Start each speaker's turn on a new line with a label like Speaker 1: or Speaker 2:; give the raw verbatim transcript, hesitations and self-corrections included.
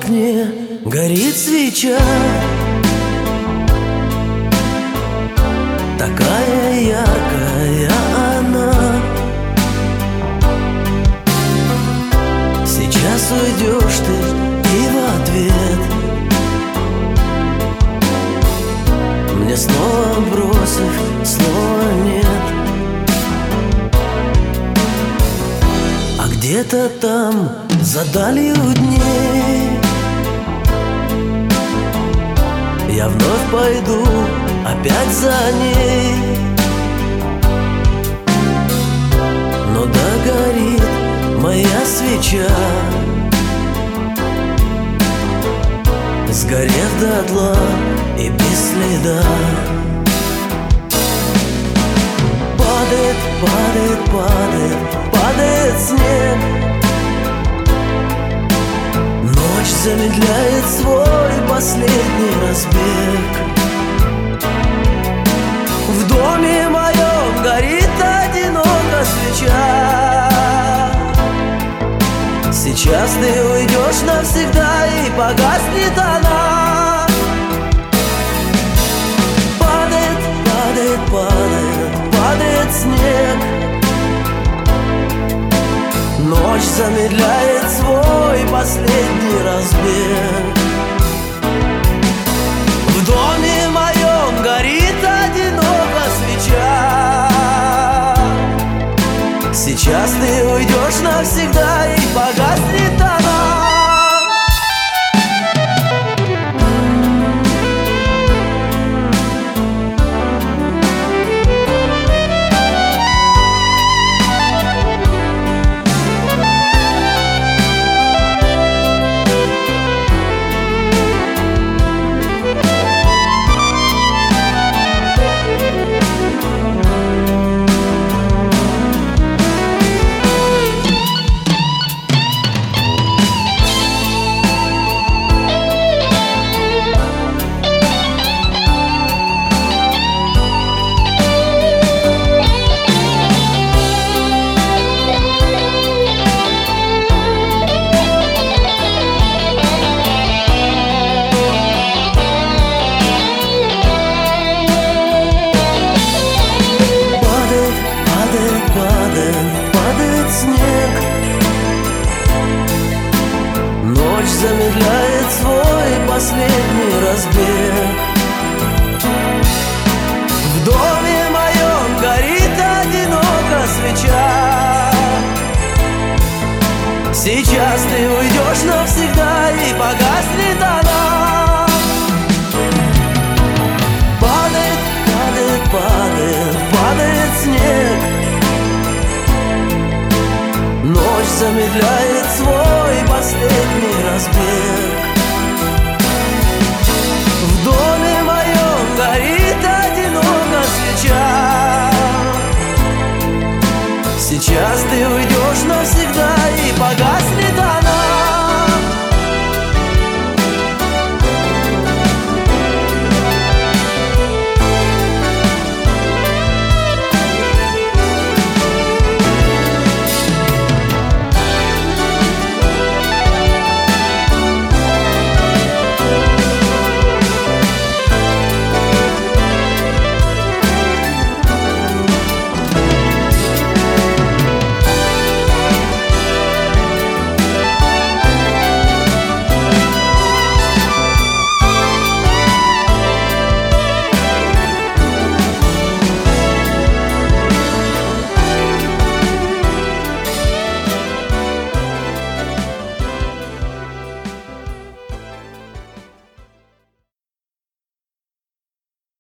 Speaker 1: окне горит свеча, такая яркая она. Сейчас уйдешь ты и в ответ мне снова бросив, снова нет. А где-то там за далью дней я вновь пойду опять за ней, но догорит моя свеча, сгорев дотла и без следа. Падает, падает, падает, падает снег. Ночь замедляет свой последний разбег. В доме моем горит одиноко свеча. Сейчас ты уйдешь навсегда и погаснет она. Падает, падает, падает, падает снег. Ночь замедляет свой последний разбег. В доме моем горит одиноко свеча. Сейчас ты уйдешь навсегда и погаснет она. Падает снег. Ночь замедляет свой последний разбег. В доме моем горит одиноко свеча. Сейчас ты уйдешь навсегда и погаснет она. Падает, падает, падает, падает снег. Ночь замедляет свой последний разбег.